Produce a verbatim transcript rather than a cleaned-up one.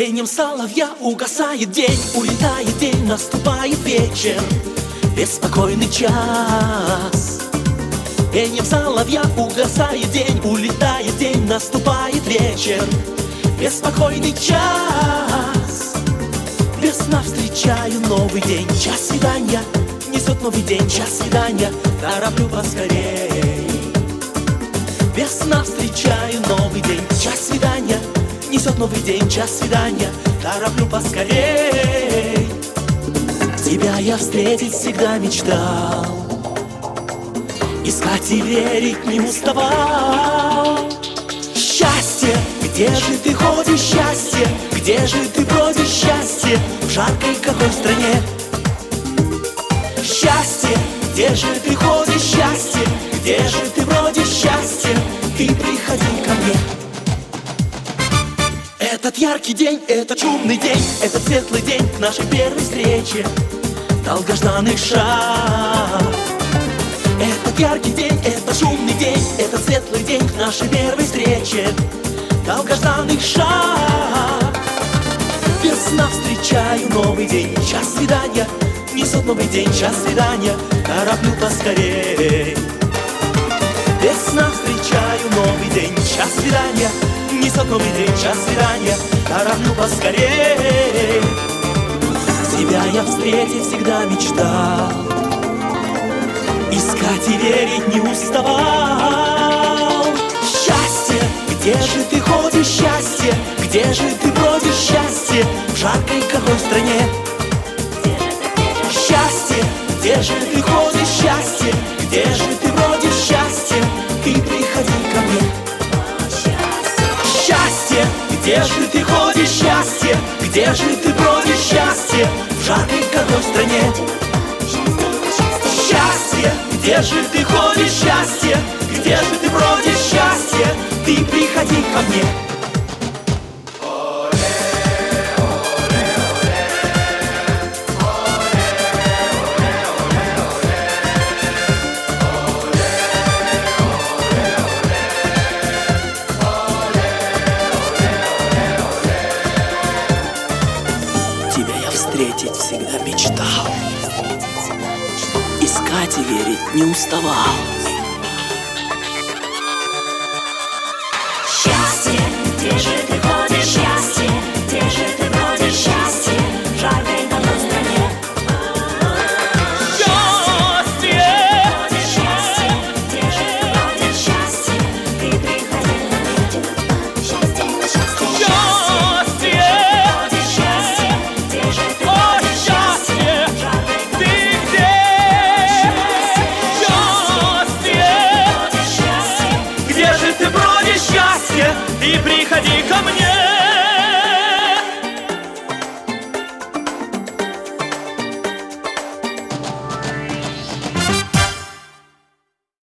Пением соловья угасает день, улетает день, наступает вечер, беспокойный час. Пением соловья угасает день, улетает день, наступает вечер, беспокойный час. Весна, встречаю новый день, час свидания, несет новый день, час свидания, тороплю поскорей. Весна, встречаю новый день, час свидания, несет новый день, час свидания, тороплю поскорей. Тебя я встретить всегда мечтал, искать и верить не уставал. Счастье, где же ты ходишь, счастье, где же ты бродишь, счастье, в жаркой какой стране? Счастье, где же ты ходишь, счастье, где же ты бродишь, счастье, ты приходи ко мне. Этот яркий день, этот шумный день, этот светлый день нашей первой встречи, долгожданный шаг. Этот яркий день, этот шумный день, этот светлый день нашей первой встречи, долгожданный шаг. Весна, встречаю новый день, час свидания, несет новый день, час свидания, тороплю поскорей. Весна, встречаю новый день, час свидания, несет новый день, час свидания, тороплю поскорей. Тебя я встретить всегда мечтал, искать и верить не уставал. Счастье, где же ты ходишь, счастье, где же ты бродишь, счастье, в жаркой какой стране? Счастье, где же ты ходишь, счастье, где же ты бродишь, счастье, ты приходи ко мне. Счастье, где же ты ходишь, счастье, где же ты бродишь, счастье, в жаркой какой стране? Счастье, где же ты ходишь, счастье, где же ты бродишь, счастье, ты приходи ко мне. Тебя я встретить всегда мечтал, искать и верить не уставал. Счастье, где же ты ходишь, счастье, где же ты бродишь, счастье, в жаркой какой стране? Счастье, Счастье, где же ты бродишь, счастье, ты приходи ко мне. Счастье, счастье, счастье, счастье, где же ты бродишь, счастье, в жаркой ты где? Счастье, где же ты бродишь, счастье, и приходи ко мне.